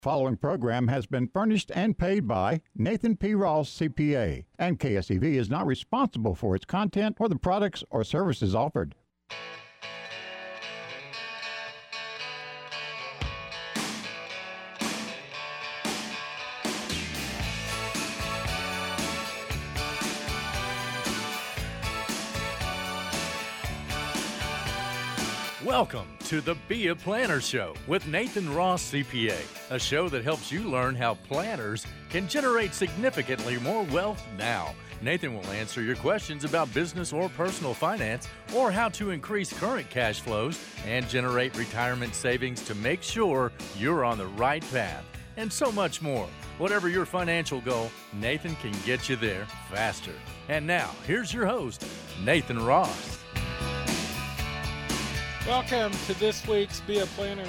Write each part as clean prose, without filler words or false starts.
Following program has been furnished and paid by Nathan P. Ross, CPA, and KSEV is not responsible for its content or the products or services offered. Welcome to the Be a Planner Show with Nathan Ross, CPA, a show that helps you learn how planners can generate significantly more wealth now. Nathan will answer your questions about business or personal finance, or how to increase current cash flows and generate retirement savings to make sure you're on the right path, and so much more. Whatever your financial goal, Nathan can get you there faster. And now, here's your host, Nathan Ross. Welcome to this week's Be a Planner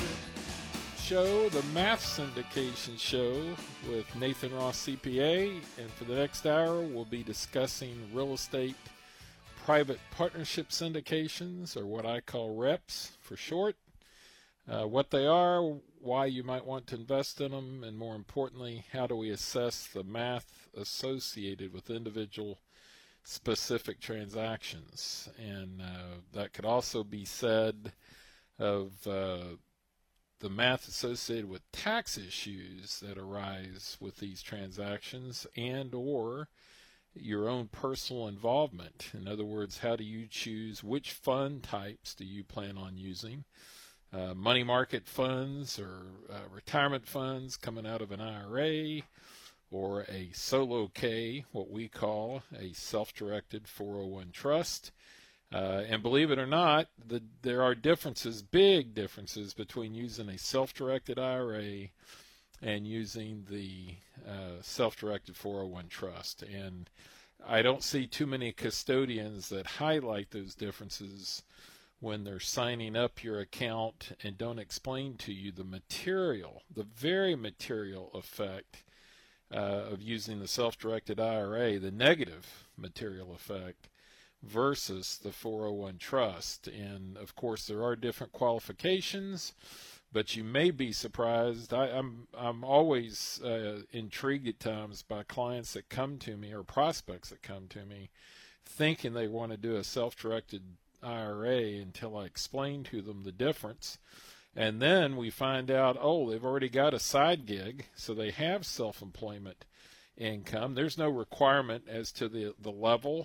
show, the math syndication show with Nathan Ross CPA. And for the next hour, we'll be discussing real estate private partnership syndications, or what I call REPs for short. What they are, why you might want to invest in them, and more importantly, how do we assess the math associated with individual specific transactions. And that could also be said of the math associated with tax issues that arise with these transactions, and or your own personal involvement. In other words, how do you choose which fund types do you plan on using? Money market funds or retirement funds coming out of an IRA, or a solo K, what we call a self-directed 401 trust. And believe it or not, there are differences, big differences, between using a self-directed IRA and using the self-directed 401 trust. And I don't see too many custodians that highlight those differences when they're signing up your account and don't explain to you the material, the very material effect of using the self-directed IRA, the negative material effect, versus the 401 trust. And of course, there are different qualifications, but you may be surprised. I'm always intrigued at times by clients that come to me, or prospects that come to me, thinking they want to do a self-directed IRA until I explain to them the difference. And then we find out, oh, they've already got a side gig, so they have self-employment income. There's no requirement as to the level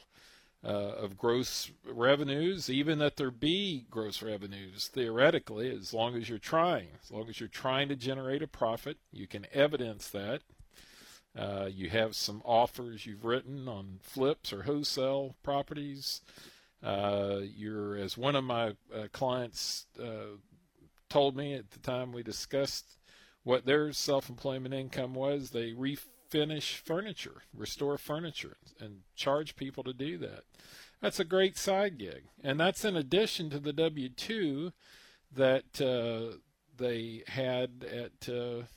of gross revenues, even that there be gross revenues, theoretically, as long as you're trying. As long as you're trying to generate a profit, you can evidence that. You have some offers you've written on flips or wholesale properties. You're, as one of my clients told me at the time we discussed what their self-employment income was, they refinish furniture, restore furniture, and charge people to do that. That's a great side gig. And that's in addition to the W-2 that they had at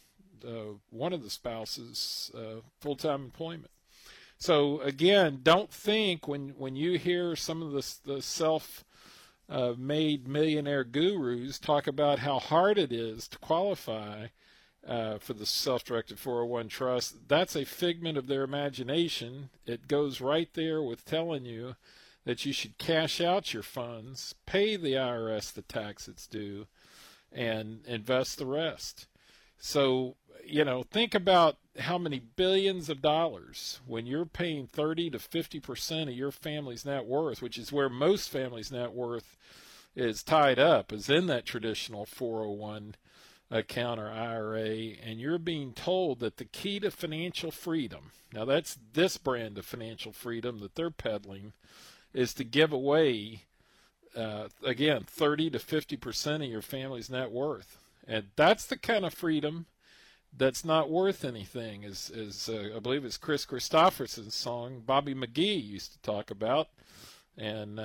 one of the spouses' full-time employment. So again, don't think when you hear some of the self-made millionaire gurus talk about how hard it is to qualify for the self-directed 401 trust, that's a figment of their imagination. It goes right there with telling you that you should cash out your funds, pay the IRS the tax it's due, and invest the rest. So, think about how many billions of dollars when you're paying 30 to 50% of your family's net worth, which is where most families' net worth is tied up, is in that traditional 401 account or IRA, and you're being told that the key to financial freedom, now that's this brand of financial freedom that they're peddling, is to give away, again, 30 to 50% of your family's net worth. And that's the kind of freedom that's not worth anything, as I believe it's Chris Christopherson's song Bobby McGee used to talk about. And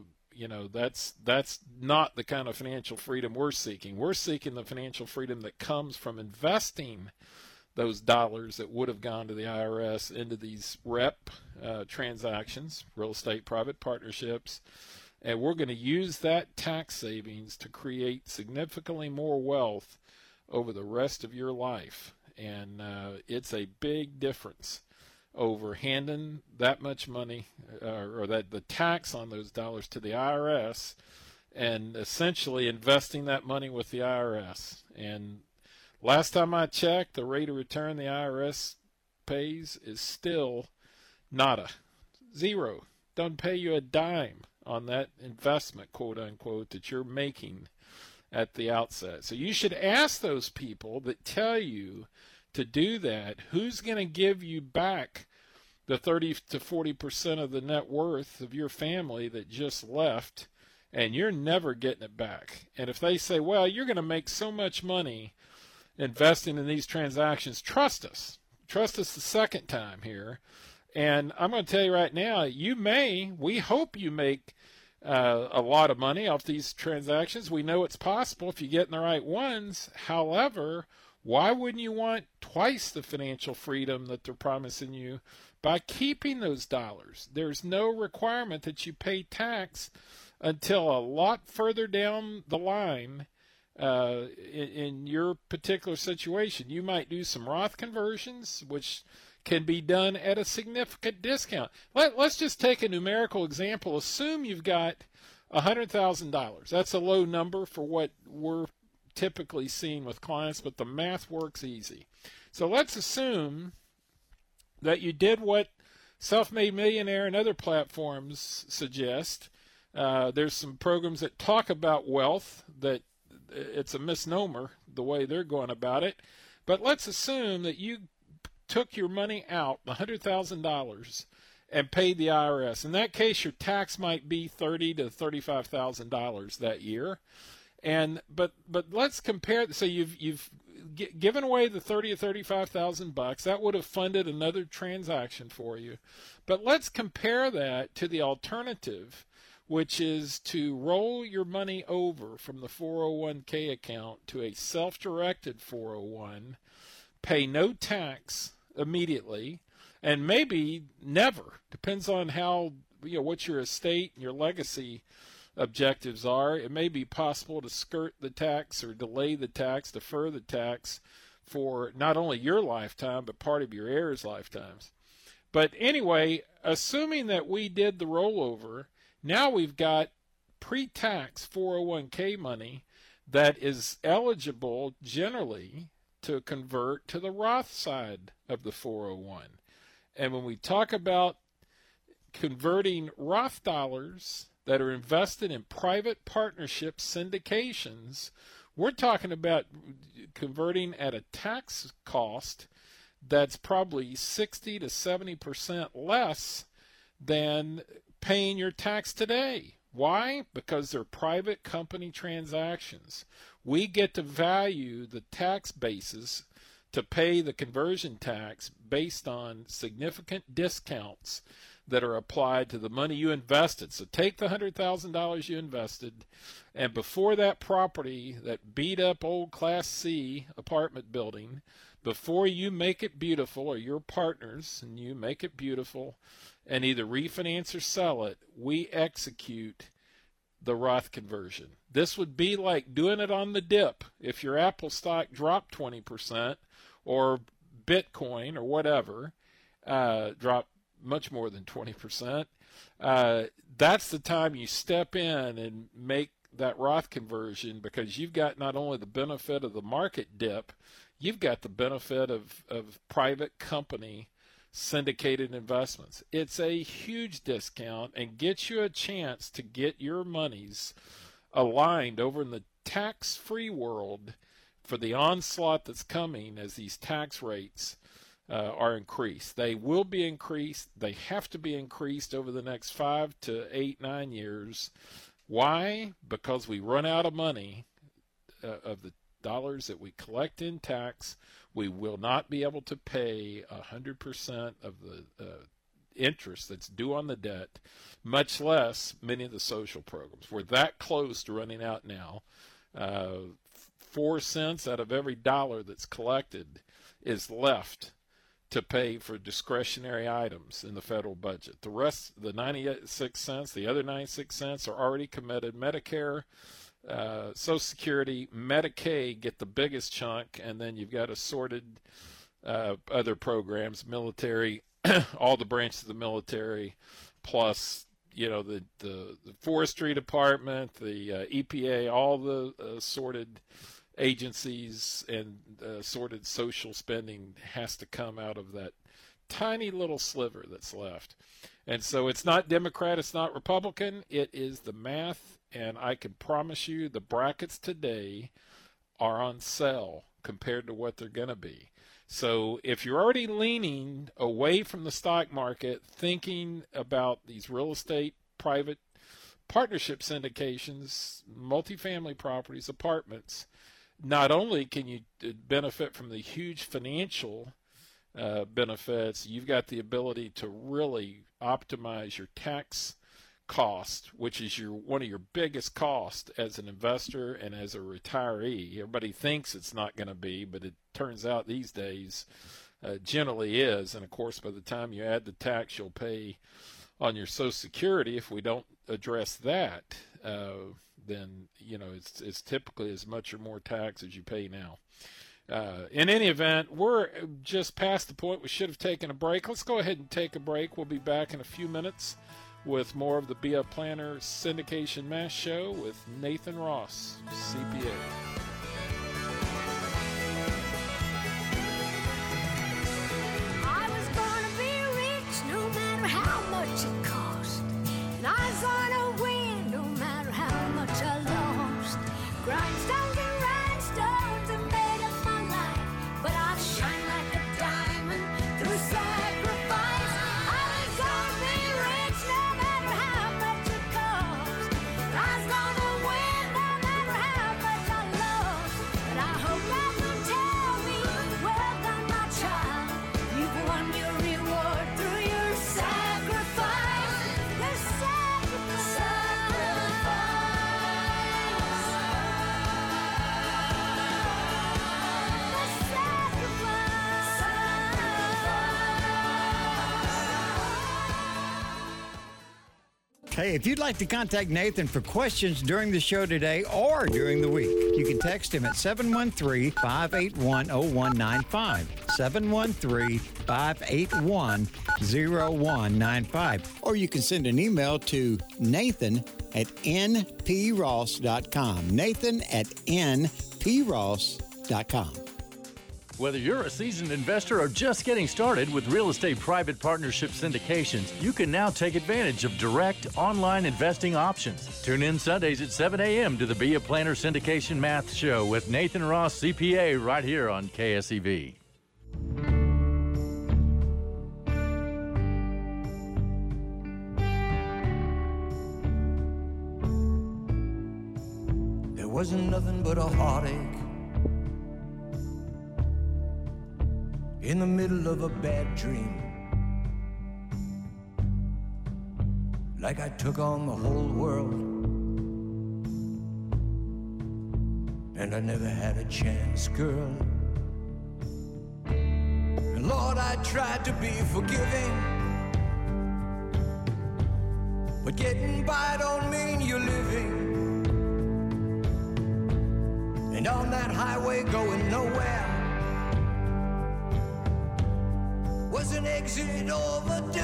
that's not the kind of financial freedom we're seeking. We're seeking the financial freedom that comes from investing those dollars that would have gone to the IRS into these REP transactions, real estate private partnerships, and we're going to use that tax savings to create significantly more wealth over the rest of your life. And it's a big difference over handing that much money or that the tax on those dollars to the IRS and essentially investing that money with the IRS. And last time I checked, the rate of return the IRS pays is still nada, zero. Doesn't pay you a dime on that investment, quote unquote, that you're making at the outset. So you should ask those people that tell you to do that, who's going to give you back the 30 to 40% of the net worth of your family that just left, and you're never getting it back. And if they say, well, you're going to make so much money investing in these transactions, trust us. Trust us the second time here. And I'm going to tell you right now, we hope you make a lot of money off these transactions. We know it's possible if you get in the right ones. However, why wouldn't you want twice the financial freedom that they're promising you by keeping those dollars? There's no requirement that you pay tax until a lot further down the line in your particular situation. You might do some Roth conversions, which can be done at a significant discount. Let's just take a numerical example. Assume you've got $100,000. That's a low number for what we're typically seeing with clients, but the math works easy. So let's assume that you did what Self-Made Millionaire and other platforms suggest. There's some programs that talk about wealth that it's a misnomer the way they're going about it. But let's assume that you took your money out, $100,000, and paid the IRS. In that case, your tax might be $30,000 to $35,000 that year. But let's compare. So you've given away the $30,000 or $35,000. That would have funded another transaction for you. But let's compare that to the alternative, which is to roll your money over from the 401k account to a self-directed 401, pay no tax immediately, and maybe never. Depends on how, what your estate and your legacy objectives are. It may be possible to skirt the tax or delay the tax, defer the tax for not only your lifetime, but part of your heirs' lifetimes. But anyway, assuming that we did the rollover, now we've got pre-tax 401k money that is eligible generally to convert to the Roth side of the 401. And when we talk about converting Roth dollars that are invested in private partnership syndications, we're talking about converting at a tax cost that's probably 60 to 70% less than paying your tax today. Why? Because they're private company transactions. We get to value the tax basis to pay the conversion tax based on significant discounts that are applied to the money you invested. So take the $100,000 you invested, and before that property, that beat up old Class C apartment building, before you make it beautiful, or your partners and you make it beautiful and either refinance or sell it, we execute the Roth conversion. This would be like doing it on the dip. If your Apple stock dropped 20%, or Bitcoin or whatever dropped much more than 20%, that's the time you step in and make that Roth conversion, because you've got not only the benefit of the market dip, you've got the benefit of private company syndicated investments. It's a huge discount and gets you a chance to get your monies aligned over in the tax-free world for the onslaught that's coming as these tax rates are increased. They will be increased. They have to be increased over the next 5 to 8, 9 years. Why? Because we run out of money of the dollars that we collect in tax. We will not be able to pay 100% of the interest that's due on the debt, much less many of the social programs. We're that close to running out now. 4 cents out of every dollar that's collected is left to pay for discretionary items in the federal budget. The rest, the 96 cents, the other 96 cents are already committed. Medicare Social Security, Medicaid get the biggest chunk, and then you've got assorted other programs, military, all the branches of the military, plus the forestry department, the EPA, all the assorted agencies, and assorted social spending has to come out of that tiny little sliver that's left. And so it's not Democrat, it's not Republican, it is the math, and I can promise you the brackets today are on sale compared to what they're going to be. So if you're already leaning away from the stock market, thinking about these real estate private partnership syndications, multifamily properties, apartments, not only can you benefit from the huge financial benefits, you've got the ability to really optimize your tax cost, which is one of your biggest costs as an investor and as a retiree. Everybody thinks it's not going to be, but it turns out these days generally is. And of course, by the time you add the tax you'll pay on your Social Security, if we don't address that, then it's typically as much or more tax as you pay now. In any event, we're just past the point we should have taken a break. Let's go ahead and take a break. We'll be back in a few minutes with more of the Be a Planner Syndication Mass Show with Nathan Ross, CPA. I was gonna be rich no matter how much it cost. And I was gonna win no matter how much I lost. Grindstones and rhinestones are made of my life, but I shine like a diamond through sacrifice. I was gonna be rich no matter how much it cost. I was gonna win no matter how much I lost. But I hope that will tell me, well done, my child. You've won your reward through your sacrifice. Your Hey, if you'd like to contact Nathan for questions during the show today or during the week, you can text him at 713-581-0195, 713-581-0195, or you can send an email to nathan@npross.com, nathan@npross.com. Whether you're a seasoned investor or just getting started with real estate private partnership syndications, you can now take advantage of direct online investing options. Tune in Sundays at 7 a.m. to the Be a Planner Syndication Math Show with Nathan Ross, CPA, right here on KSEV. There wasn't nothing but a heartache in the middle of a bad dream. Like I took on the whole world, and I never had a chance, girl. And Lord, I tried to be forgiving, but getting by don't mean you're living. And on that highway going nowhere was an exit overdue.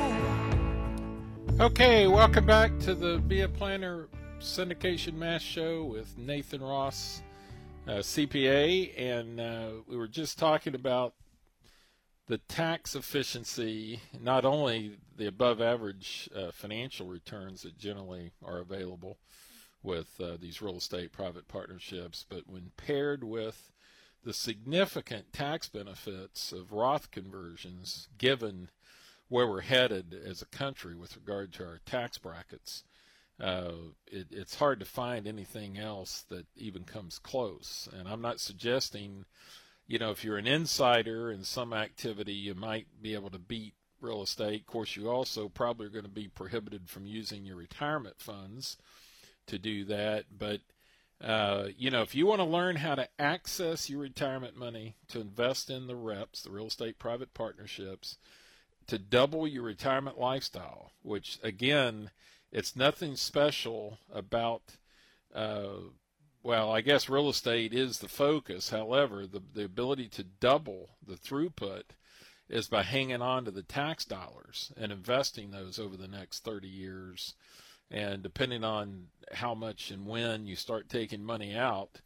Okay, welcome back to the Be a Planner Syndication Mass Show with Nathan Ross, CPA, and we were just talking about the tax efficiency, not only the above average financial returns that generally are available with these real estate private partnerships, but when paired with the significant tax benefits of Roth conversions, given where we're headed as a country with regard to our tax brackets, it's hard to find anything else that even comes close. And I'm not suggesting, if you're an insider in some activity, you might be able to beat real estate. Of course, you also probably are going to be prohibited from using your retirement funds to do that. But if you want to learn how to access your retirement money to invest in the REPs, the real estate private partnerships, to double your retirement lifestyle, which again, it's nothing special about well, I guess real estate is the focus. However, the ability to double the throughput is by hanging on to the tax dollars and investing those over the next 30 years. And depending on how much and when you start taking money out,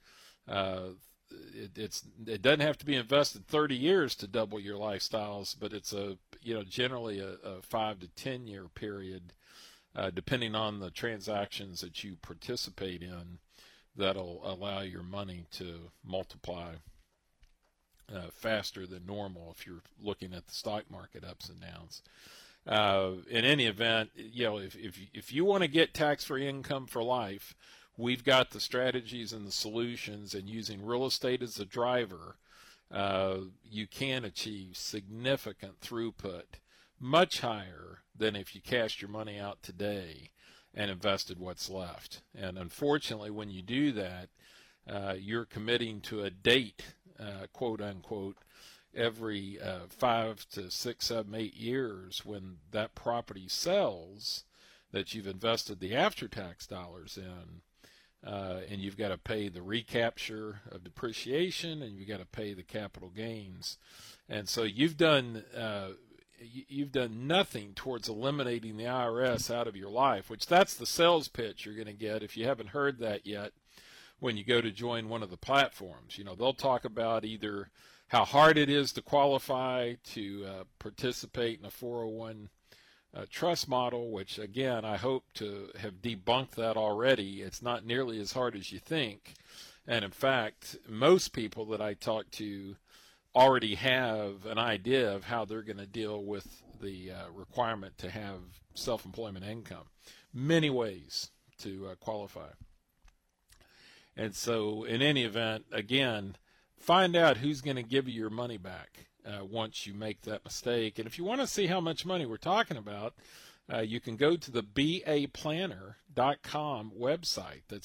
it doesn't have to be invested 30 years to double your lifestyles, but it's generally a 5 to 10 year period, depending on the transactions that you participate in, that'll allow your money to multiply faster than normal if you're looking at the stock market ups and downs. In any event, if you want to get tax-free income for life, we've got the strategies and the solutions, and using real estate as a driver, you can achieve significant throughput, much higher than if you cashed your money out today and invested what's left. And unfortunately, when you do that, you're committing to a date, quote unquote, every 5 to 6, 7, 8 years when that property sells that you've invested the after-tax dollars in, and you've got to pay the recapture of depreciation, and you've got to pay the capital gains. And so you've done nothing towards eliminating the IRS out of your life, which that's the sales pitch you're going to get if you haven't heard that yet when you go to join one of the platforms. They'll talk about either how hard it is to qualify to participate in a 401 trust model, which, again, I hope to have debunked that already. It's not nearly as hard as you think. And, in fact, most people that I talk to already have an idea of how they're going to deal with the requirement to have self-employment income. Many ways to qualify. And so, in any event, again, find out who's going to give you your money back once you make that mistake. And if you want to see how much money we're talking about, you can go to the BAPlanner.com website. That's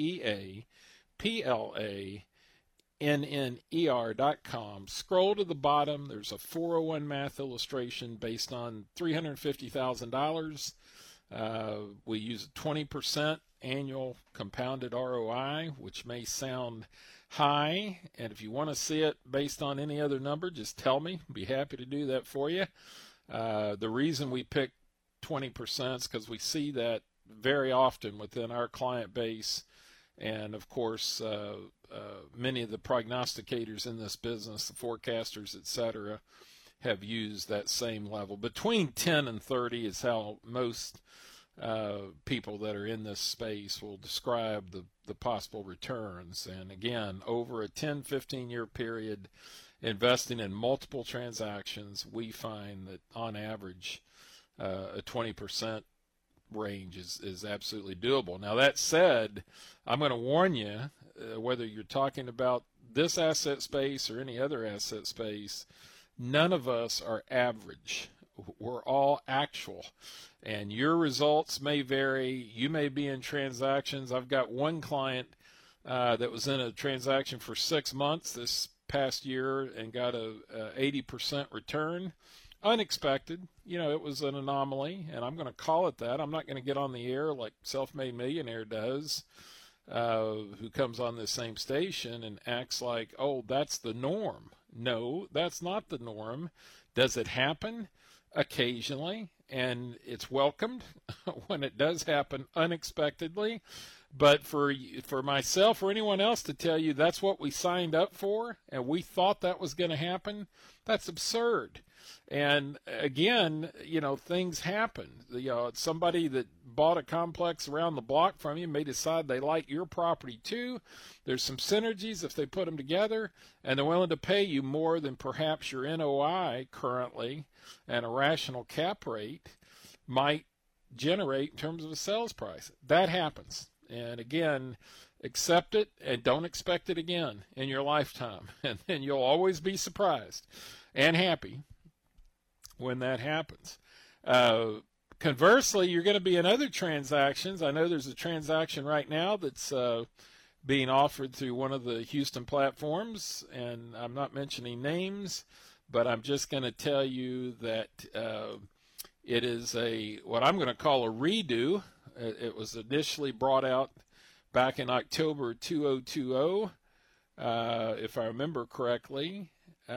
BEAPLANNER.com. Scroll to the bottom. There's a 401 math illustration based on $350,000. We use a 20% annual compounded ROI, which may sound high, and if you want to see it based on any other number, just tell me. I'd be happy to do that for you. The reason we pick 20% is because we see that very often within our client base, and of course many of the prognosticators in this business, the forecasters, etc., have used that same level. Between 10 and 30 is how most people that are in this space will describe the possible returns. And again, over a 10-15 year period, investing in multiple transactions, we find that on average a 20% range is absolutely doable. Now, that said, I'm going to warn you, whether you're talking about this asset space or any other asset space, none of us are average. We're all actual, and your results may vary. You may be in transactions. I've got one client that was in a transaction for 6 months this past year and got a 80% return. Unexpected. It was an anomaly, and I'm going to call it that. I'm not going to get on the air like Self-Made Millionaire does, who comes on this same station and acts like, oh, that's the norm. No, that's not the norm. Does it happen? Occasionally, and it's welcomed when it does happen unexpectedly. But for myself or anyone else to tell you that's what we signed up for and we thought that was going to happen, that's absurd. And again, things happen. Somebody that bought a complex around the block from you may decide they like your property too. There's some synergies if they put them together, and they're willing to pay you more than perhaps your NOI currently and a rational cap rate might generate in terms of a sales price. That happens. And again, accept it and don't expect it again in your lifetime. And then you'll always be surprised and happy when that happens. Conversely, you're going to be in other transactions. I know there's a transaction right now that's being offered through one of the Houston platforms, and I'm not mentioning names, but I'm just going to tell you that it is what I'm going to call a redo. It was initially brought out back in October 2020, if I remember correctly.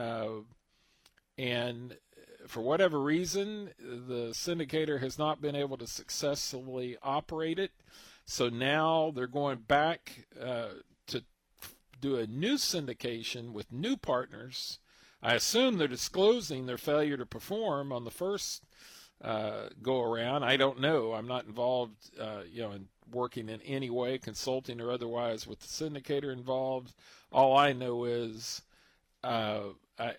And for whatever reason, the syndicator has not been able to successfully operate it. So now they're going back to do a new syndication with new partners. I assume they're disclosing their failure to perform on the first go around. I don't know. I'm not involved, in working in any way, consulting or otherwise, with the syndicator involved. All I know is I'm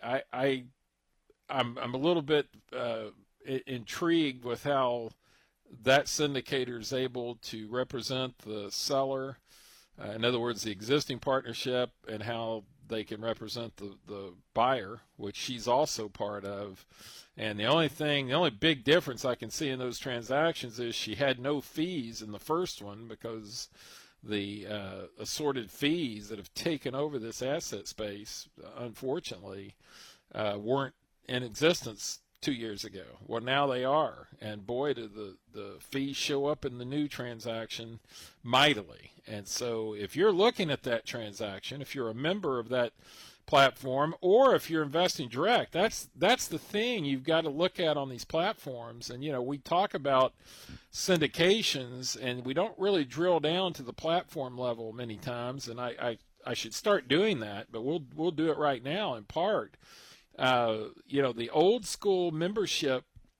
a little bit intrigued with how that syndicator is able to represent the seller, in other words, the existing partnership, and how they can represent the buyer, which she's also part of. And the only big difference I can see in those transactions is she had no fees in the first one, because the assorted fees that have taken over this asset space, unfortunately, weren't in existence 2 years ago. Well, now they are, and boy, do the fees show up in the new transaction mightily. And so if you're looking at that transaction, if you're a member of that platform, or if you're investing direct, that's the thing you've got to look at on these platforms. And we talk about syndications, and we don't really drill down to the platform level many times, and I should start doing that, but we'll do it right now in part. The old school membership,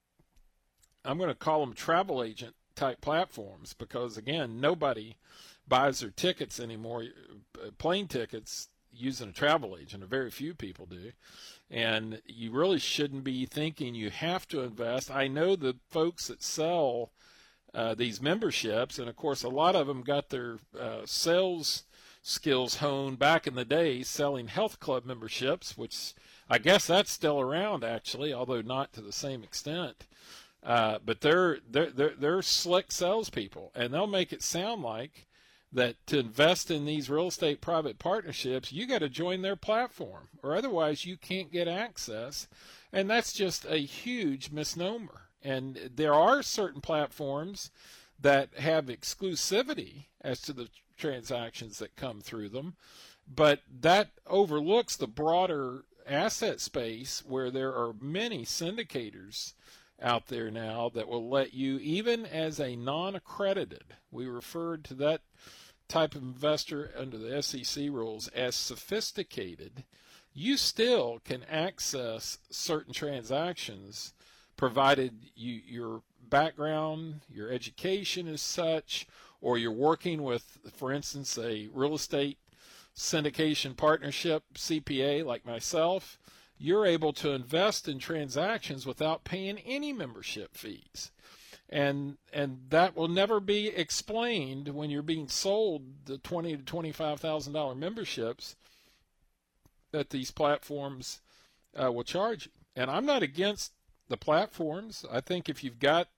I'm going to call them travel agent type platforms, because again, nobody buys their tickets anymore, plane tickets, using a travel agent, or very few people do. And you really shouldn't be thinking you have to invest. I know the folks that sell these memberships, and of course a lot of them got their sales skills honed back in the day selling health club memberships, which I guess that's still around actually, although not to the same extent. But they're slick salespeople, and they'll make it sound like that to invest in these real estate private partnerships, you got to join their platform, or otherwise you can't get access. And that's just a huge misnomer. And there are certain platforms that have exclusivity as to the transactions that come through them, but that overlooks the broader asset space, where there are many syndicators out there now that will let you, even as a non-accredited, we referred to that type of investor under the SEC rules as sophisticated, you still can access certain transactions, provided your background, your education is such, or you're working with, for instance, a real estate syndication partnership CPA like myself. You're able to invest in transactions without paying any membership fees. And that will never be explained when you're being sold the $20,000 to $25,000 memberships that these platforms will charge you. And I'm not against the platforms. I think if you've got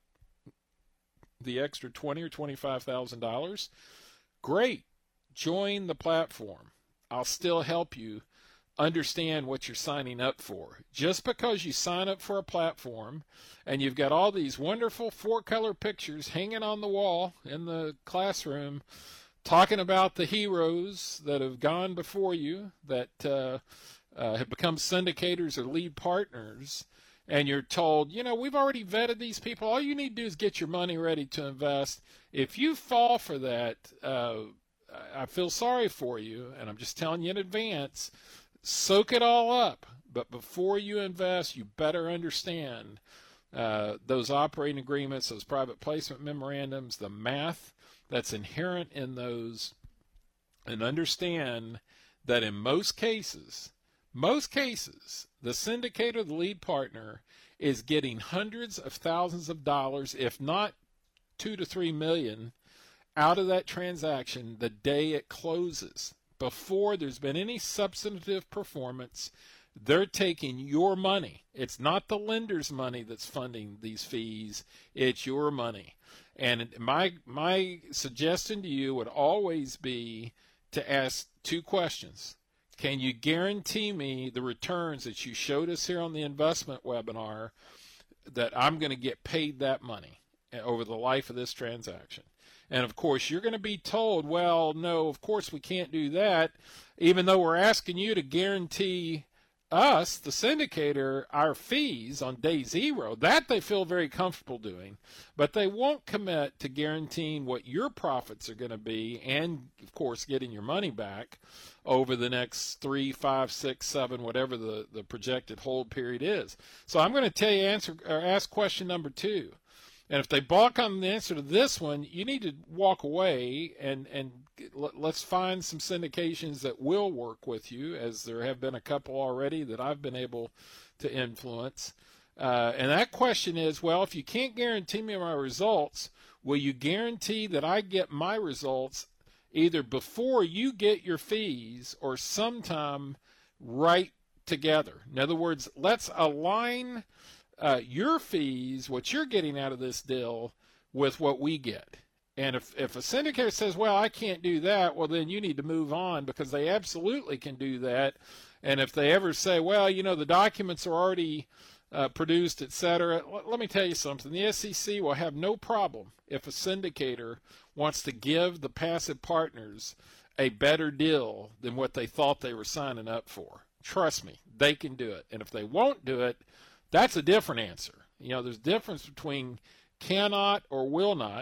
the extra $20,000 or $25,000, great, join the platform. I'll still help you understand what you're signing up for. Just because you sign up for a platform and you've got all these wonderful 4-color pictures hanging on the wall in the classroom talking about the heroes that have gone before you, that have become syndicators or lead partners, and you're told, we've already vetted these people, all you need to do is get your money ready to invest. If you fall for that, I feel sorry for you, and I'm just telling you in advance, soak it all up. But before you invest, you better understand those operating agreements, those private placement memorandums, the math that's inherent in those, and understand that in most cases, the syndicator, the lead partner, is getting hundreds of thousands of dollars, if not $2 to $3 million, out of that transaction the day it closes. Before there's been any substantive performance, they're taking your money. It's not the lender's money that's funding these fees. It's your money. And my suggestion to you would always be to ask 2 questions. Can you guarantee me the returns that you showed us here on the investment webinar, that I'm going to get paid that money over the life of this transaction? And, of course, you're going to be told, well, no, of course we can't do that, even though we're asking you to guarantee us, the syndicator, our fees on day zero. That they feel very comfortable doing, but they won't commit to guaranteeing what your profits are going to be and, of course, getting your money back over the next 3, 5, 6, 7, whatever the projected hold period is. So I'm going to tell you ask question number 2. And if they balk on the answer to this one, you need to walk away and let's find some syndications that will work with you, as there have been a couple already that I've been able to influence. And that question is, well, if you can't guarantee me my results, will you guarantee that I get my results either before you get your fees or sometime right together? In other words, let's align your fees, what you're getting out of this deal, with what we get. And if a syndicator says, well, I can't do that, well, then you need to move on, because they absolutely can do that. And if they ever say, well, the documents are already produced, etc., let me tell you something. The SEC will have no problem if a syndicator wants to give the passive partners a better deal than what they thought they were signing up for. Trust me, they can do it. And if they won't do it, that's a different answer. There's a difference between cannot or will not,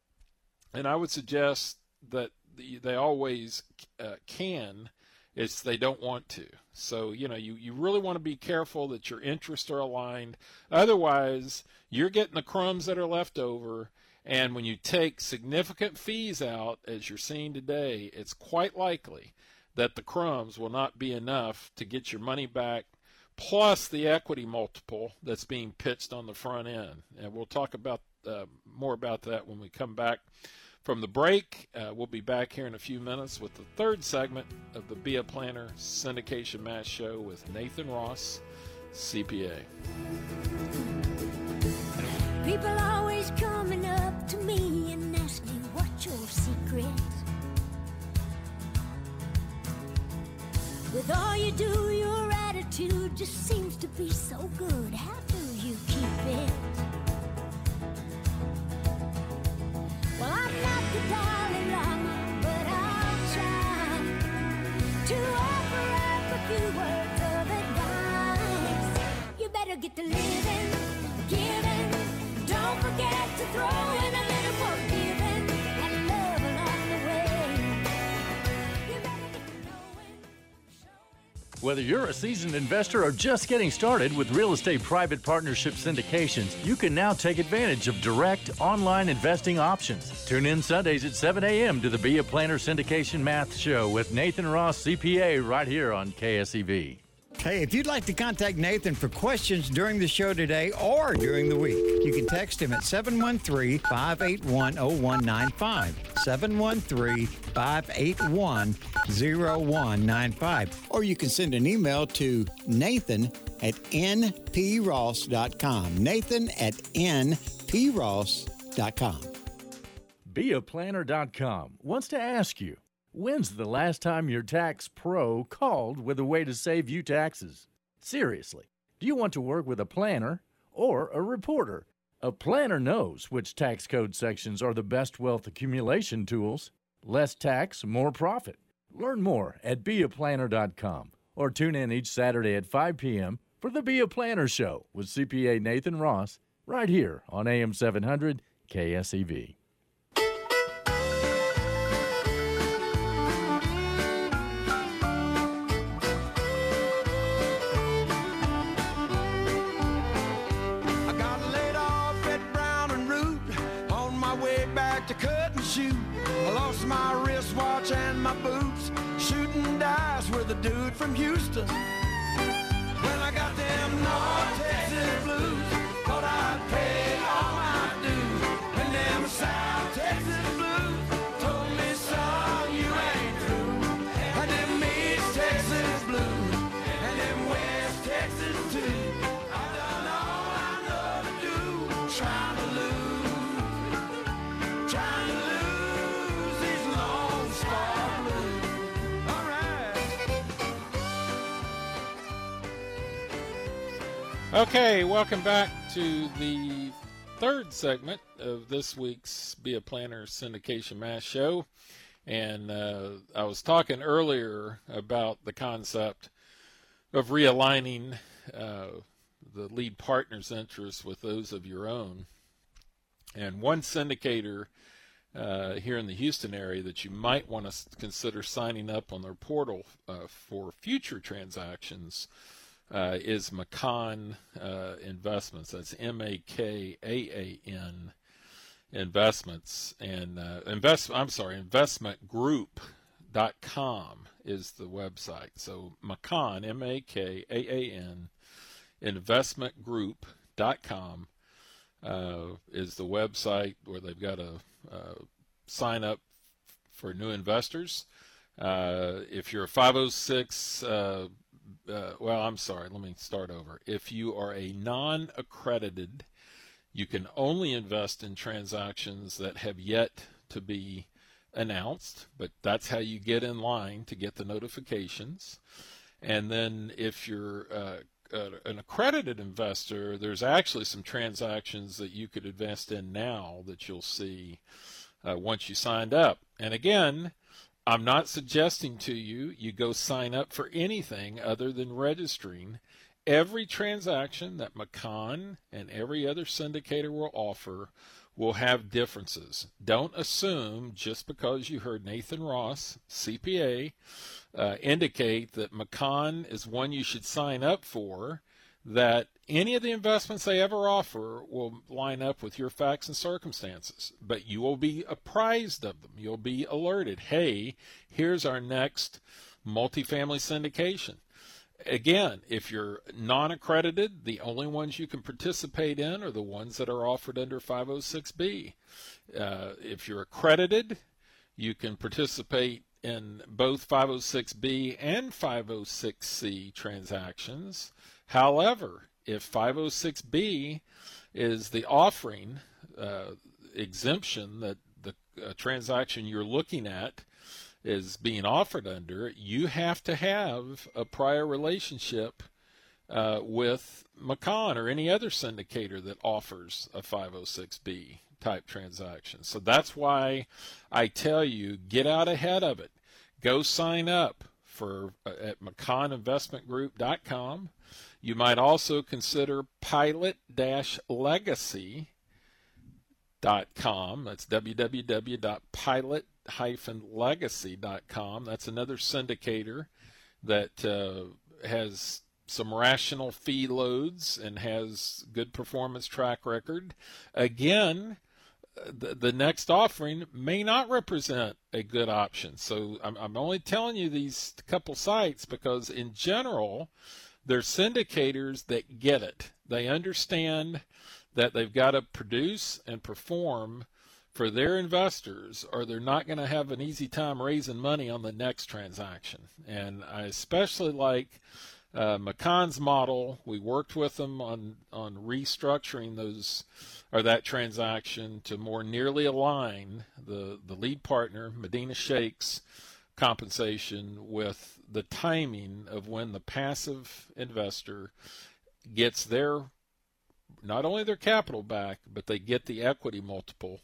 and I would suggest that they always can. It's they don't want to. So, you really want to be careful that your interests are aligned. Otherwise, you're getting the crumbs that are left over, and when you take significant fees out, as you're seeing today, it's quite likely that the crumbs will not be enough to get your money back, plus the equity multiple that's being pitched on the front end. And we'll talk about more about that when we come back from the break. We'll be back here in a few minutes with the third segment of the Be a Planner Syndication Math Show with Nathan Ross, CPA. People always coming up to me and asking what's your secret. With all you do, your attitude just seems to be so good. How do you keep it? Well, I'm not the Dalai Lama, but I'll try to offer up a few words of advice. You better get to living, giving. Don't forget to throw in a little forgiving and love along the way. You better get to knowing. Whether you're a seasoned investor or just getting started with real estate private partnership syndications, you can now take advantage of direct online investing options. Tune in Sundays at 7 a.m. to the Be a Planner Syndication Math Show with Nathan Ross, CPA, right here on KSEV. Hey, if you'd like to contact Nathan for questions during the show today or during the week, you can text him at 713-581-0195, 713-581-0195, or you can send an email to nathan@npross.com, nathan@npross.com. BeAPlanner.com wants to ask you, when's the last time your tax pro called with a way to save you taxes? Seriously, do you want to work with a planner or a reporter? A planner knows which tax code sections are the best wealth accumulation tools. Less tax, more profit. Learn more at BeAPlanner.com or tune in each Saturday at 5 p.m. for the Be a Planner Show with CPA Nathan Ross right here on AM 700 KSEV. I lost my wristwatch and my boots, shooting dice with a dude from Houston. When I got them North Texas blues, thought I'd pay all my dues. And them South Texas blues told me, son, you ain't through. And them East Texas blues, and them West Texas too. I've done all I know to do, trying to lose. Okay, welcome back to the third segment of this week's Be a Planner Syndication Mass Show. And I was talking earlier about the concept of realigning the lead partner's interests with those of your own. And one syndicator here in the Houston area that you might want to consider signing up on their portal for future transactions is Makan Investments. That's MAKAAN Investments. And investmentgroup.com is the website. So Makan, MAKAAN, investmentgroup.com is the website where they've got a sign up for new investors. If you're a 506, let me start over. If you are a non-accredited, you can only invest in transactions that have yet to be announced, but that's how you get in line to get the notifications. And then if you're an accredited investor, there's actually some transactions that you could invest in now that you'll see once you signed up. And again, I'm not suggesting to you go sign up for anything other than registering. Every transaction that Makan and every other syndicator will offer will have differences. Don't assume just because you heard Nathan Ross, CPA, indicate that Makan is one you should sign up for, that any of the investments they ever offer will line up with your facts and circumstances. But you will be apprised of them. You'll be alerted. Hey, here's our next multifamily syndication. Again, if you're non-accredited, the only ones you can participate in are the ones that are offered under 506B. If you're accredited, you can participate in both 506B and 506C transactions. However, if 506B is the offering exemption that the transaction you're looking at is being offered under, you have to have a prior relationship with Makan or any other syndicator that offers a 506B type transaction. So that's why I tell you, get out ahead of it. Go sign up at MakanInvestmentGroup.com. You might also consider pilot-legacy.com. That's www.pilot-legacy.com. That's another syndicator that has some rational fee loads and has good performance track record. Again, the next offering may not represent a good option. So I'm only telling you these couple sites because in general, they're syndicators that get it. They understand that they've got to produce and perform for their investors, or they're not going to have an easy time raising money on the next transaction. And I especially like Makan's model. We worked with them on restructuring that transaction to more nearly align the lead partner, Medina Sheikh's compensation with the timing of when the passive investor gets not only their capital back, but they get the equity multiple,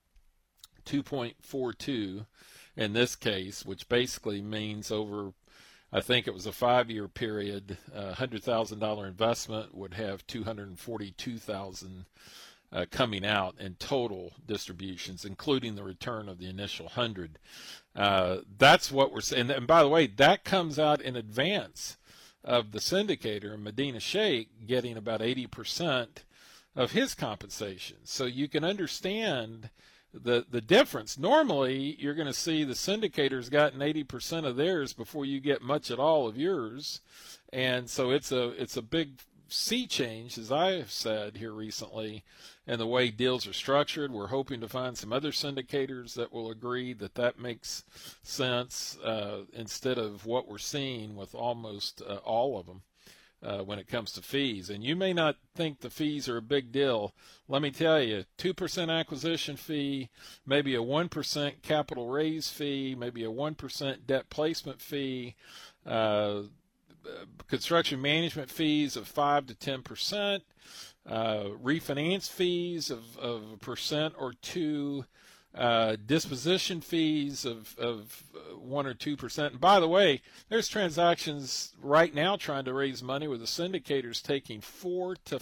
2.42 in this case, which basically means over, I think it was a 5-year period, $100,000 investment would have $242,000 coming out in total distributions, including the return of the initial 100. That's what we're saying. And by the way, that comes out in advance of the syndicator, Medina Sheikh, getting about 80% of his compensation. So you can understand the difference. Normally, you're going to see the syndicator's gotten 80% of theirs before you get much at all of yours. And so it's a big sea change, as I have said here recently, in the way deals are structured. We're hoping to find some other syndicators that will agree that makes sense instead of what we're seeing with almost all of them when it comes to fees. And you may not think the fees are a big deal. Let me tell you, 2% acquisition fee, maybe a 1% capital raise fee, maybe a 1% debt placement fee, construction management fees of 5 to 10%, refinance fees of 1% or 2%, disposition fees of 1 or 2%. And by the way, there's transactions right now trying to raise money where the syndicator's taking 4 to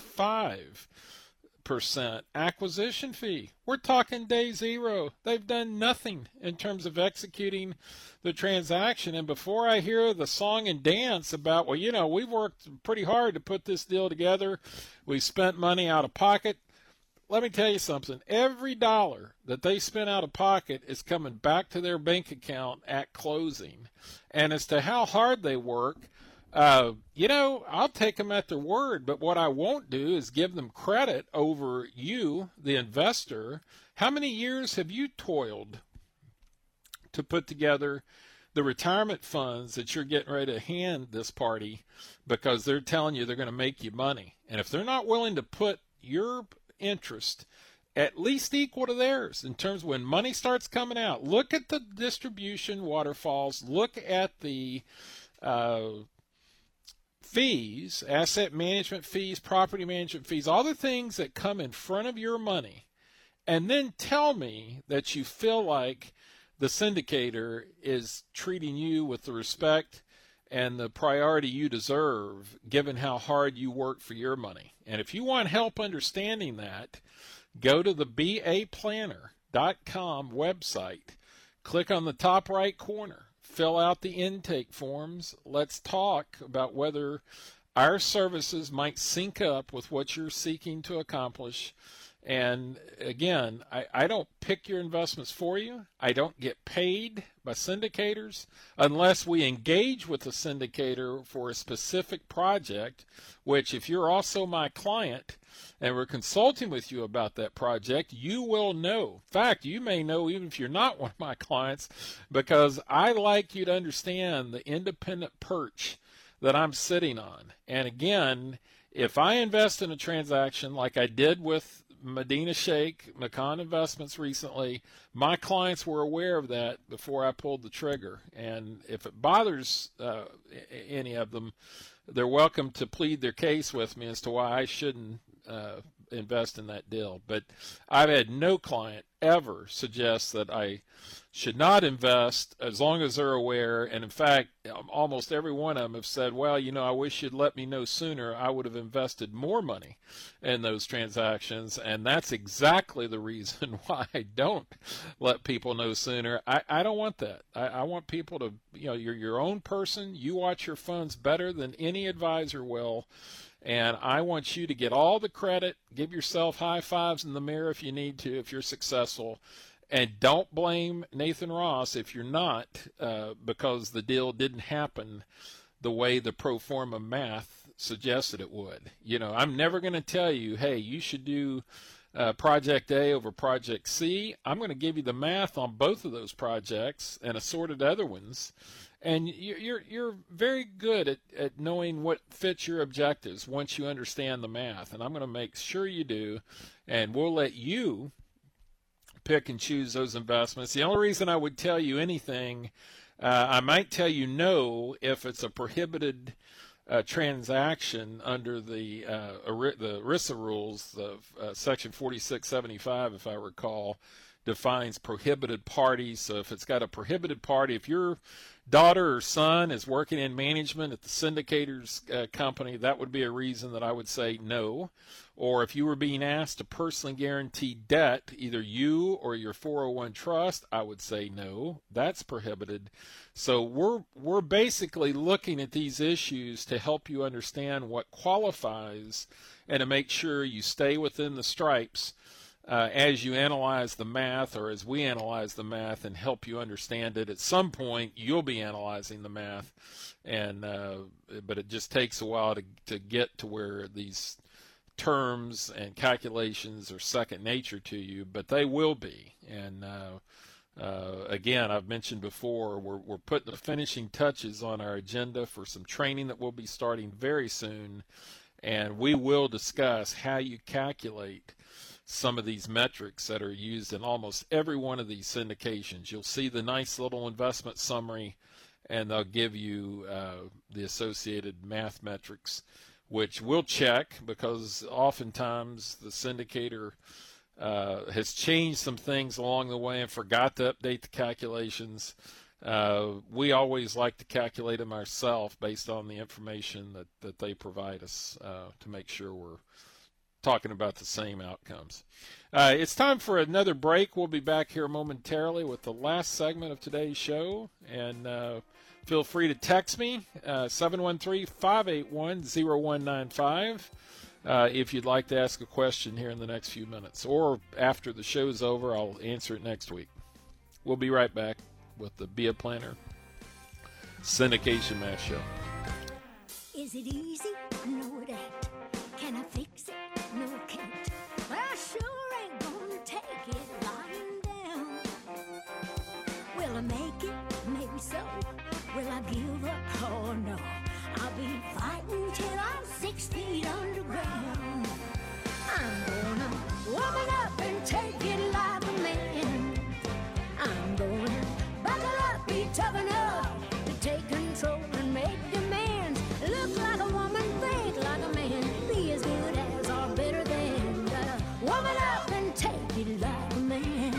5% acquisition fee. We're talking day zero. They've done nothing in terms of executing the transaction. And before I hear the song and dance about, well, you know, we've worked pretty hard to put this deal together, we spent money out of pocket. Let me tell you something. Every dollar that they spent out of pocket is coming back to their bank account at closing. And as to how hard they work, you know, I'll take them at their word. But what I won't do is give them credit over you, the investor. How many years have you toiled to put together the retirement funds that you're getting ready to hand this party because they're telling you they're going to make you money? And if they're not willing to put your interest at least equal to theirs in terms of when money starts coming out, look at the distribution waterfalls, look at the fees, asset management fees, property management fees, all the things that come in front of your money, and then tell me that you feel like the syndicator is treating you with the respect and the priority you deserve given how hard you work for your money. And if you want help understanding that, go to the BAPlanner.com website, click on the top right corner, fill out the intake forms. Let's talk about whether our services might sync up with what you're seeking to accomplish. And again, I don't pick your investments for you. I don't get paid by syndicators unless we engage with the syndicator for a specific project, which if you're also my client and we're consulting with you about that project, you will know. In fact, you may know even if you're not one of my clients, because I like you to understand the independent perch that I'm sitting on. And again, if I invest in a transaction like I did with Medina Sheikh, Macon Investments recently, my clients were aware of that before I pulled the trigger. And if it bothers any of them, they're welcome to plead their case with me as to why I shouldn't invest in that deal. But I've had no client ever suggest that I should not invest as long as they're aware. And in fact, almost every one of them have said, well, you know, I wish you'd let me know sooner. I would have invested more money in those transactions. And that's exactly the reason why I don't let people know sooner. I don't want that. I want people to, you know, you're your own person. You watch your funds better than any advisor will. And I want you to get all the credit, give yourself high fives in the mirror if you need to, if you're successful. And don't blame Nathan Ross if you're not, because the deal didn't happen the way the pro forma math suggested it would. You know, I'm never going to tell you, hey, you should do Project A over Project C. I'm going to give you the math on both of those projects and assorted other ones. And you're very good at knowing what fits your objectives once you understand the math. And I'm going to make sure you do. And we'll let you pick and choose those investments. The only reason I would tell you anything, I might tell you no if it's a prohibited transaction under the ERISA rules. Section 4675, if I recall, defines prohibited parties. So if it's got a prohibited party, if your daughter or son is working in management at the syndicator's company, that would be a reason that I would say no. Or if you were being asked to personally guarantee debt, either you or your 401 trust, I would say no. That's prohibited. So we're basically looking at these issues to help you understand what qualifies and to make sure you stay within the stripes as you analyze the math, or as we analyze the math, and help you understand it. At some point, you'll be analyzing the math, and but it just takes a while to get to where these terms and calculations are second nature to you, but they will be. And again, I've mentioned before, we're putting the finishing touches on our agenda for some training that will be starting very soon, and we will discuss how you calculate some of these metrics that are used in almost every one of these syndications. You'll see the nice little investment summary and they'll give you the associated math metrics, which we'll check because oftentimes the syndicator has changed some things along the way and forgot to update the calculations. We always like to calculate them ourselves based on the information that they provide us to make sure we're talking about the same outcomes. It's time for another break. We'll be back here momentarily with the last segment of today's show. And feel free to text me, 713-581-0195, if you'd like to ask a question here in the next few minutes. Or after the show's over, I'll answer it next week. We'll be right back with the Be a Planner Syndication Math Show. Is it easy? No, it ain't. Can I fix it? No, I can't. Well, I sure ain't gonna take it lying down. Will I make it? Maybe so. Will I give up? Oh, no. I'll be fighting till I'm 6 feet underground. I'm gonna woman up and take it like a man. I'm gonna buckle up, be tough enough to take control and make demands. Look like a woman, think like a man, be as good as or better than. Woman up and take it like a man.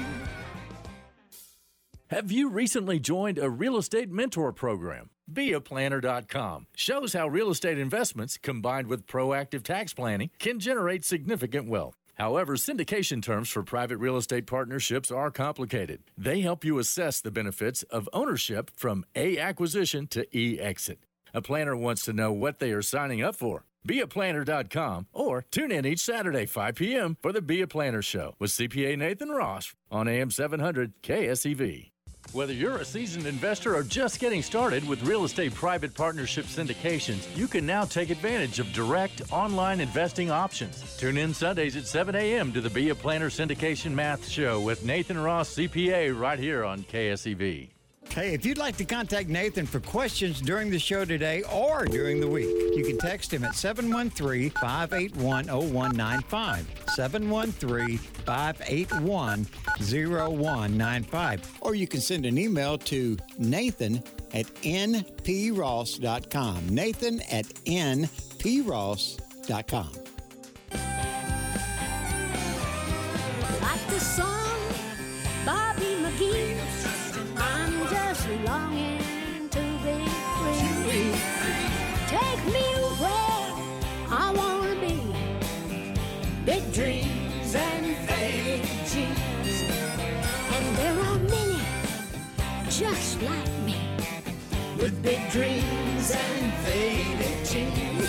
Have you recently joined a real estate mentor program? BeAPlanner.com shows how real estate investments combined with proactive tax planning can generate significant wealth. However, syndication terms for private real estate partnerships are complicated. They help you assess the benefits of ownership from A, acquisition to E, exit. A planner wants to know what they are signing up for. BeAPlanner.com or tune in each Saturday, 5 p.m. for the Be a Planner Show with CPA Nathan Ross on AM 700 KSEV. Whether you're a seasoned investor or just getting started with real estate private partnership syndications, you can now take advantage of direct online investing options. Tune in Sundays at 7 a.m. to the Be a Planner Syndication Math Show with Nathan Ross, CPA, right here on KSEV. Hey, if you'd like to contact Nathan for questions during the show today or during the week, you can text him at 713-581-0195, 713-581-0195, or you can send an email to nathan@npross.com, nathan@npross.com. Like the song, Bobby McGee, I'm just longing to be free. Take me where I want to be. Big dreams and faded jeans. And there are many just like me with big dreams and faded jeans.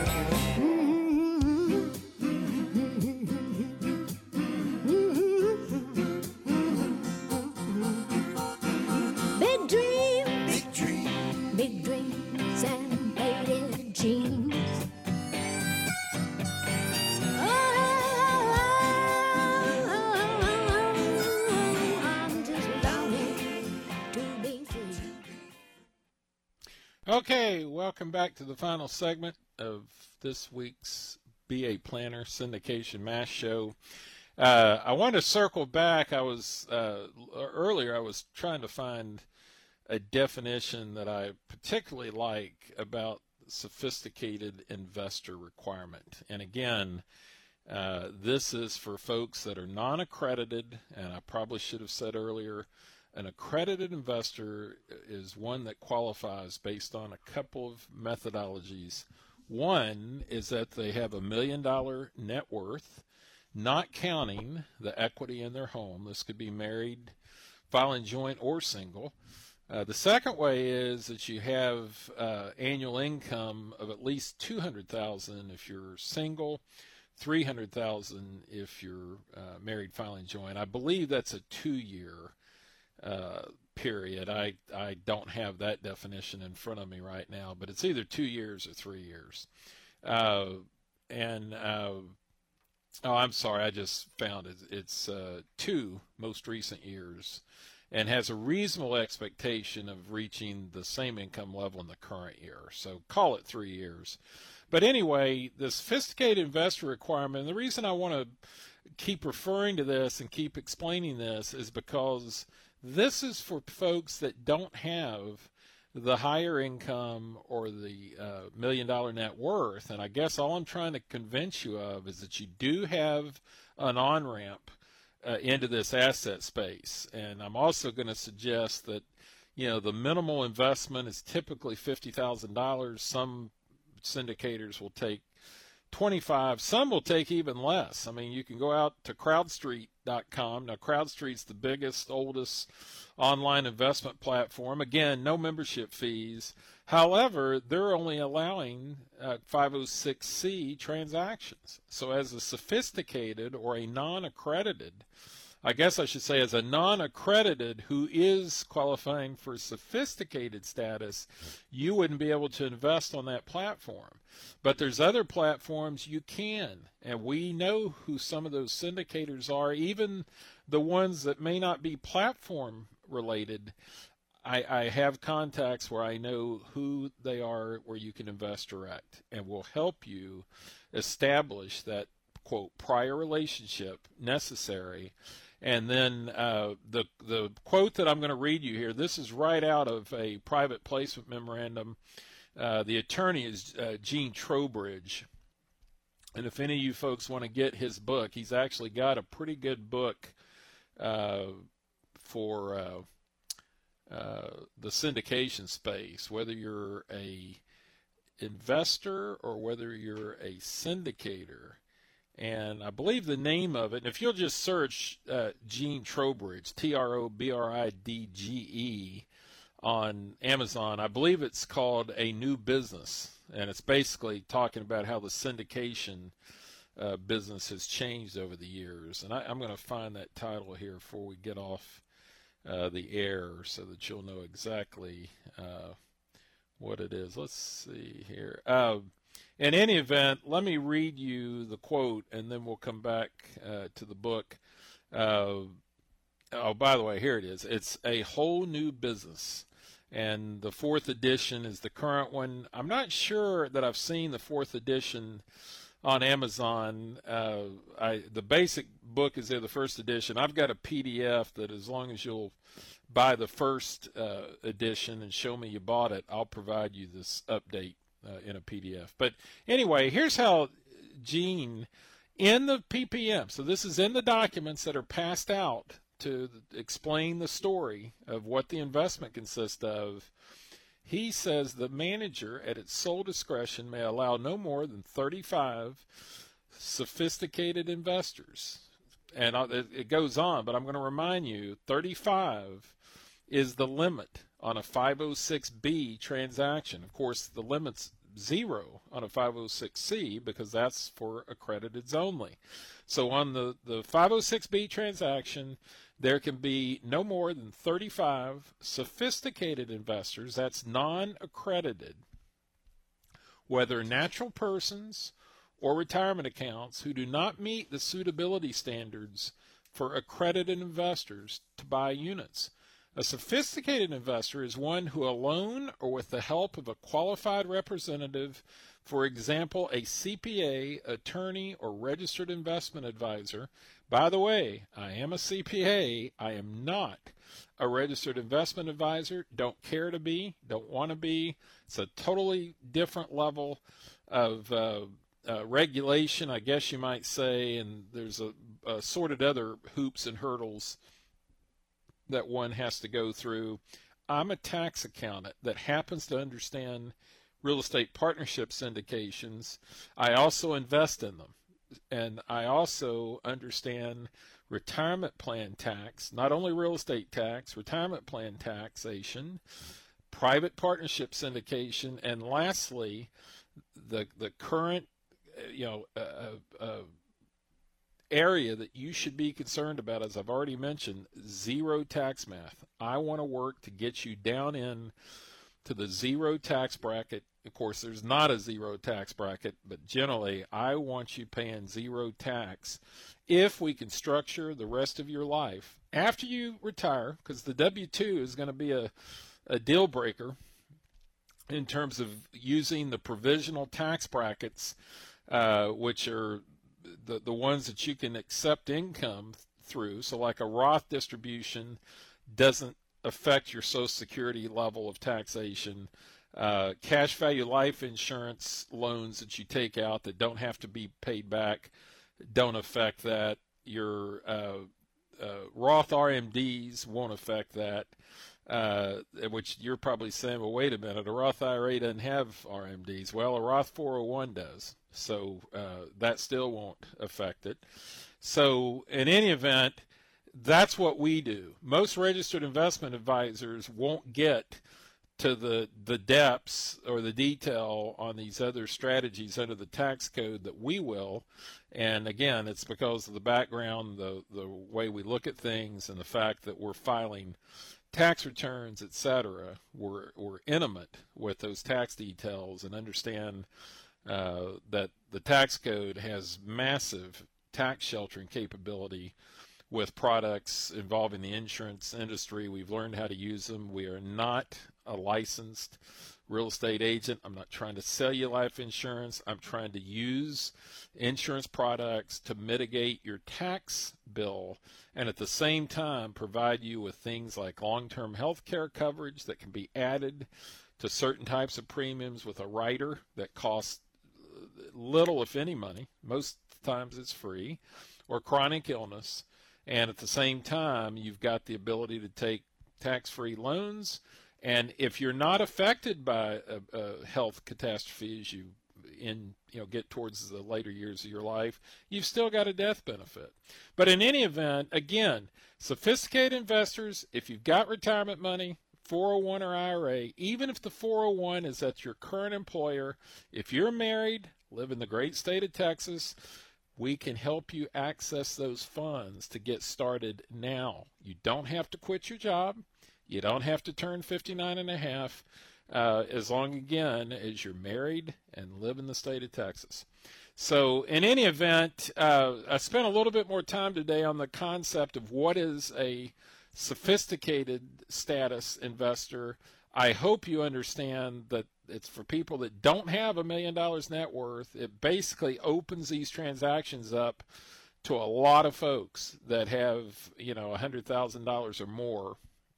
Okay, welcome back to the final segment of this week's Be a Planner Syndication Math Show. I want to circle back. I was earlier I was trying to find a definition that I particularly like about sophisticated investor requirement. And again, this is for folks that are non-accredited, and I probably should have said earlier, an accredited investor is one that qualifies based on a couple of methodologies. One is that they have $1 million net worth, not counting the equity in their home. This could be married, filing joint, or single. The second way is that you have annual income of at least $200,000 if you're single, $300,000 if you're married, filing joint. I believe that's a 2-year period. I don't have that definition in front of me right now, but it's either 2 years or 3 years. Oh, I'm sorry, I just found it. It's 2 most recent years, and has a reasonable expectation of reaching the same income level in the current year. So call it 3 years. But anyway, the sophisticated investor requirement, and the reason I want to keep referring to this and keep explaining this is because this is for folks that don't have the higher income or the $1 million net worth. And I guess all I'm trying to convince you of is that you do have an on-ramp into this asset space. And I'm also going to suggest that, the minimal investment is typically $50,000. Some syndicators will take 25. Some will take even less. I mean, you can go out to CrowdStreet.com. Now, CrowdStreet's the biggest, oldest online investment platform. Again, no membership fees. However, they're only allowing 506c transactions. So as a sophisticated or a non-accredited, I guess I should say as a non-accredited who is qualifying for sophisticated status, you wouldn't be able to invest on that platform. But there's other platforms you can, and we know who some of those syndicators are, even the ones that may not be platform related. I have contacts where I know who they are, where you can invest direct, and will help you establish that, quote, prior relationship necessary. And then the quote that I'm going to read you here, this is right out of a private placement memorandum. The attorney is Gene Trowbridge. And if any of you folks want to get his book, he's actually got a pretty good book for the syndication space, whether you're a investor or whether you're a syndicator. And I believe the name of it, and if you'll just search Gene Trowbridge, Trobridge, on Amazon, I believe it's called A New Business. And it's basically talking about how the syndication business has changed over the years. And I'm going to find that title here before we get off the air so that you'll know exactly what it is. Let's see here. In any event, let me read you the quote, and then we'll come back to the book. Oh, by the way, here it is. It's A Whole New Business, and the 4th edition is the current one. I'm not sure that I've seen the 4th edition on Amazon. The basic book is there, the 1st edition. I've got a PDF that, as long as you'll buy the 1st edition and show me you bought it, I'll provide you this update in a PDF. But anyway, here's how Gene, in the PPM, so this is in the documents that are passed out to explain the story of what the investment consists of. He says the manager at its sole discretion may allow no more than 35 sophisticated investors. And it goes on, but I'm going to remind you, 35 is the limit on a 506B transaction. Of course, the limit's 0 on a 506C because that's for accrediteds only. So on the 506B transaction, there can be no more than 35 sophisticated investors, that's non-accredited, whether natural persons or retirement accounts, who do not meet the suitability standards for accredited investors to buy units. A sophisticated investor is one who, alone or with the help of a qualified representative, for example, a CPA, attorney, or registered investment advisor. By the way, I am a CPA. I am not a registered investment advisor. Don't care to be. Don't want to be. It's a totally different level of regulation, I guess you might say, and there's a sorted other hoops and hurdles that one has to go through. I'm a tax accountant that happens to understand real estate partnership syndications. I also invest in them, and I also understand retirement plan tax, not only real estate tax, retirement plan taxation, private partnership syndication, and lastly, the current area that you should be concerned about, as I've already mentioned, zero tax math. I want to work to get you down in to the zero tax bracket. Of course, there's not a zero tax bracket, but generally I want you paying zero tax if we can structure the rest of your life after you retire, because the W-2 is going to be a deal breaker in terms of using the provisional tax brackets, which are the ones that you can accept income through. So like a Roth distribution doesn't affect your Social Security level of taxation. Cash value life insurance loans that you take out that don't have to be paid back don't affect that. Your Roth RMDs won't affect that, which you're probably saying, well, wait a minute, a Roth IRA doesn't have RMDs. Well, a Roth 401 does, so that still won't affect it. So in any event, that's what we do. Most registered investment advisors won't get to the depths or the detail on these other strategies under the tax code that we will. And again, it's because of the background, the way we look at things, and the fact that we're filing tax returns, etc. We're intimate with those tax details and understand that the tax code has massive tax sheltering capability with products involving the insurance industry. We've learned how to use them. We are not a licensed real estate agent. I'm not trying to sell you life insurance. I'm trying to use insurance products to mitigate your tax bill and at the same time provide you with things like long-term health care coverage that can be added to certain types of premiums with a rider that costs little, if any, money. Most times it's free, or chronic illness. And at the same time, you've got the ability to take tax-free loans. And if you're not affected by a health catastrophe as you get towards the later years of your life, you've still got a death benefit. But in any event, again, sophisticated investors, if you've got retirement money, 401 or IRA, even if the 401 is at your current employer, if you're married, live in the great state of Texas, we can help you access those funds to get started now. You don't have to quit your job. You don't have to turn 59 and a half, as long, again, as you're married and live in the state of Texas. So in any event, I spent a little bit more time today on the concept of what is a sophisticated status investor. I hope you understand that it's for people that don't have $1 million net worth. It basically opens these transactions up to a lot of folks that have, $100,000 or more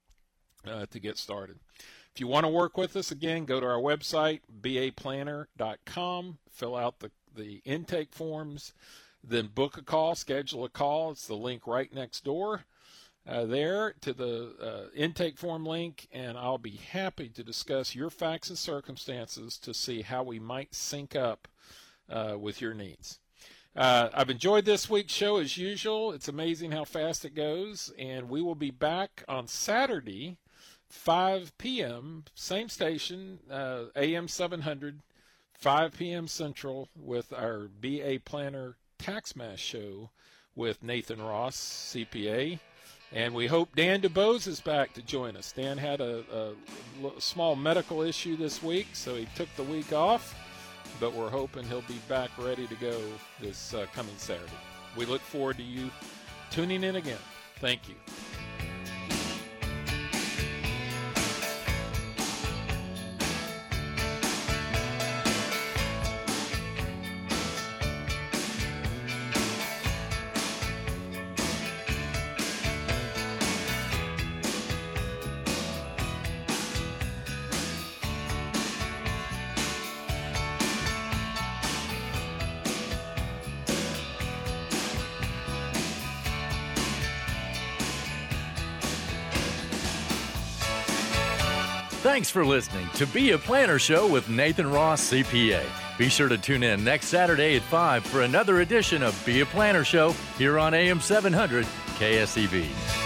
to get started. If you want to work with us, again, go to our website, baplanner.com, fill out the intake forms, then book a call, schedule a call. It's the link right next door there to the intake form link, and I'll be happy to discuss your facts and circumstances to see how we might sync up with your needs. I've enjoyed this week's show as usual. It's amazing how fast it goes, and we will be back on Saturday, 5 p.m., same station, AM 700, 5 p.m. Central, with our BA Planner Tax Mass show with Nathan Ross, CPA. And we hope Dan DuBose is back to join us. Dan had a small medical issue this week, so he took the week off, but we're hoping he'll be back ready to go this coming Saturday. We look forward to you tuning in again. Thank you. Thanks for listening to Be a Planner Show with Nathan Ross, CPA. Be sure to tune in next Saturday at 5 for another edition of Be a Planner Show here on AM 700 KSEV.